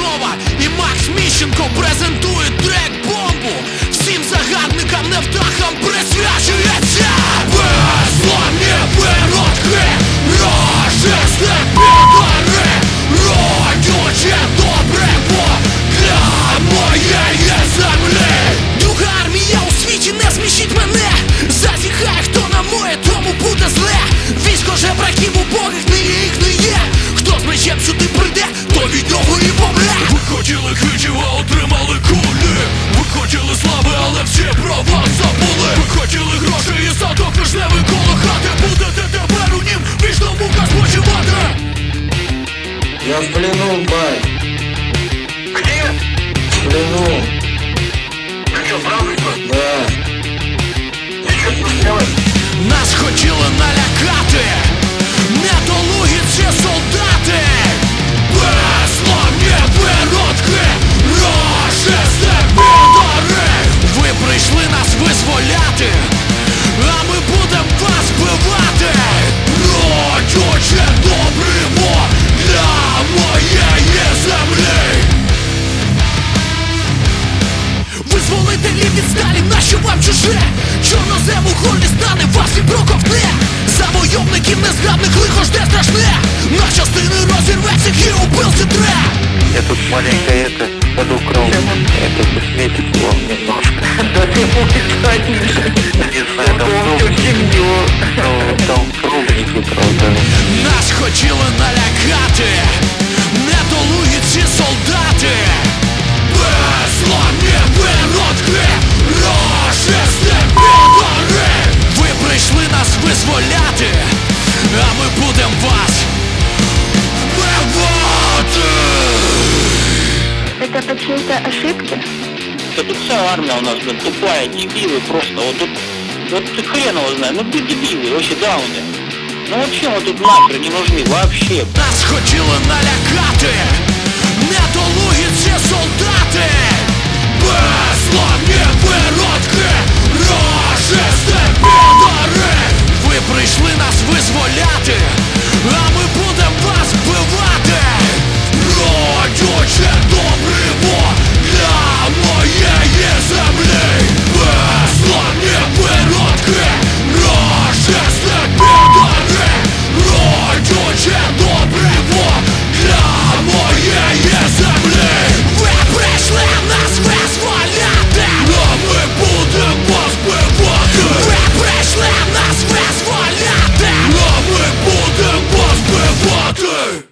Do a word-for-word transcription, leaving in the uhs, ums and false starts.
Петрова і Макс Міщенко презентують трек «Бомбу». Всім загадникам, невдахам присвячується. Безславні виродки, рашисти, підари, родюче добриво для моєї землі. Друга армія у світі, не смішіть мене. Зазіхай, хто намоє, тому буде зле. Військо жебраків убогих, не є, їх не є. Хто з мечем сюди прийде, то від нього і помре. Ви хотіли квітів, а отримали кулі. Ви хотіли слави, але всі про вас забули. Ви хотіли грошей і садок вишневий коло хати. Будете тепер у нім вічно в муках спочивати. Я в плену, бай. Где? В плену. Ты что, правый? Да. Ты что тут делаешь? Нас хотіли налякати недолугі ці солдати. Безславні виродки, рашисти, підари. Ви прийшли нас визволяти, а ми будем вас вбивати. Родюче добриво для моєї землі. Визволителі від сталі, нащо вам чуже? Чорнозем у горлі стане, вас і проковтне. Завойовників незграбних лихо жде страшне. На частини розірве всіх і у пилці тре. Я тут маленько это подукрыл. Это косметику вам немножко. Да ты пугай. Не знаю, там семью. там пробники, правда. Нас хотіли налякати недолугі ці солдати. Безславні виродки, рашисти, підари. Ви прийшли нас визволяти, а ми будем вас вбивати. Это по чьей-то ошибке? Да тут вся армия у нас, блин, тупая, дебилы просто. Вот тут, вот ты хрен его знает, ну ты дебилы, вообще дауны. Ну вообще вот тут нахрен не нужны, вообще. Нас хотіли налякати недолугі ці солдати. Безславні виродки, рашисти, підари. Ви прийшли нас визволяти, а ми будем вас вбивати. Родюче добриво для моєї землі. Безславні виродки, рашисти, підари. Родюче добриво для моєї землі. Ви прийшли нас визволяти, а ми будем вас вбивати. Ви прийшли нас визволяти, а ми будем вас вбивати.